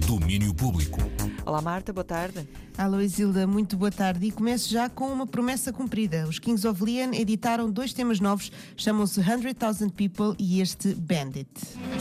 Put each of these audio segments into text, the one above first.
Domínio Público. Olá Marta, boa tarde. Alô Isilda, muito boa tarde. E começo já com uma promessa cumprida. Os Kings of Leon editaram 2 temas novos, chamam-se 100,000 People e este Bandit.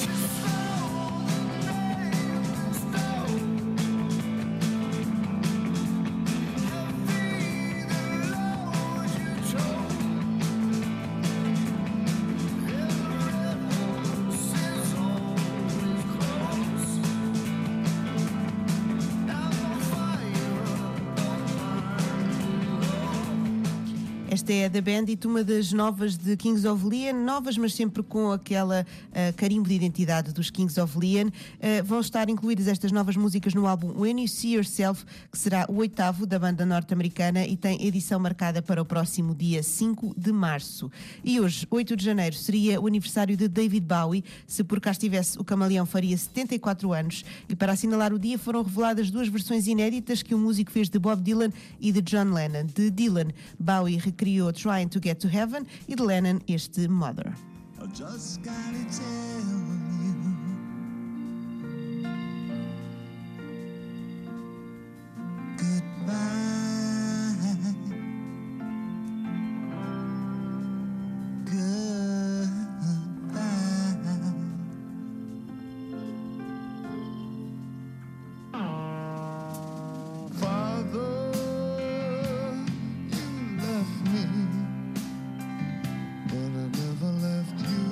Esta é a The Bandit, uma das novas de Kings of Leon, novas mas sempre com aquela carimbo de identidade dos Kings of Leon. Vão estar incluídas estas novas músicas no álbum When You See Yourself, que será o 8º da banda norte-americana e tem edição marcada para o próximo dia 5 de março. E hoje, 8 de janeiro, seria o aniversário de David Bowie. Se por cá estivesse, o camaleão faria 74 anos. E para assinalar o dia foram reveladas 2 versões inéditas que o músico fez de Bob Dylan e de John Lennon. De Dylan, Bowie recriou Trying to Get to Heaven e de Lennon este Mother. I just gotta tell you, goodbye, goodbye. Father, you left me, but I never left you.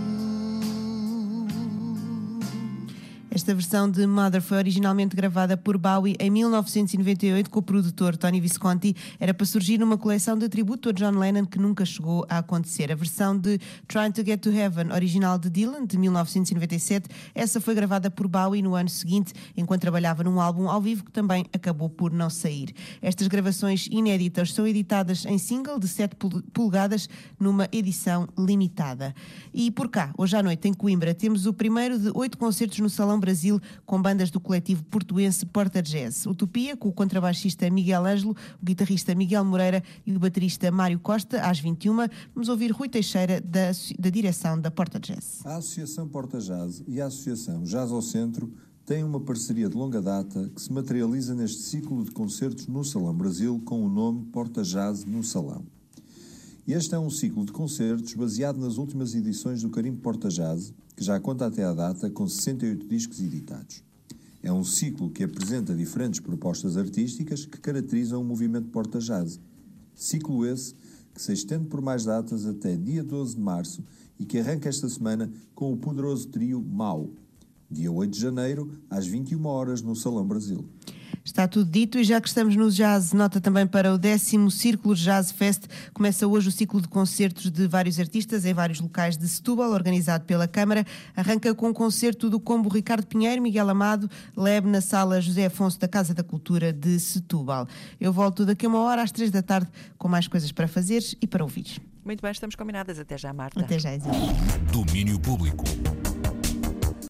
Esta versão de Mother foi originalmente gravada por Bowie em 1998 com o produtor Tony Visconti. Era para surgir numa coleção de tributo a John Lennon que nunca chegou a acontecer. A versão de Trying to Get to Heaven, original de Dylan, de 1997, essa foi gravada por Bowie no ano seguinte, enquanto trabalhava num álbum ao vivo que também acabou por não sair. Estas gravações inéditas são editadas em single de 7 polegadas numa edição limitada. E por cá, hoje à noite, em Coimbra, temos o primeiro de 8 concertos no Salão Brasil, com bandas do coletivo portuense Porta Jazz. Utopia, com o contrabaixista Miguel Ângelo, o guitarrista Miguel Moreira e o baterista Mário Costa, às 21. Vamos ouvir Rui Teixeira, da direção da Porta Jazz. A Associação Porta Jazz e a Associação Jazz ao Centro têm uma parceria de longa data que se materializa neste ciclo de concertos no Salão Brasil com o nome Porta Jazz no Salão. Este é um ciclo de concertos baseado nas últimas edições do Carimbo Porta Jazz, que já conta até à data com 68 discos editados. É um ciclo que apresenta diferentes propostas artísticas que caracterizam o movimento Porta Jazz. Ciclo esse que se estende por mais datas até dia 12 de março e que arranca esta semana com o poderoso trio Mau, dia 8 de janeiro, às 21 horas no Salão Brasil. Está tudo dito e já que estamos no jazz, nota também para o 10º Círculo Jazz Fest. Começa hoje o ciclo de concertos de vários artistas em vários locais de Setúbal, organizado pela Câmara. Arranca com um concerto do combo Ricardo Pinheiro, Miguel Amado, Leb na Sala José Afonso da Casa da Cultura de Setúbal. Eu volto daqui a 1 hora às 3 da tarde com mais coisas para fazer e para ouvir. Muito bem, estamos combinadas. Até já, Marta. Até já, Isilda. Domínio Público.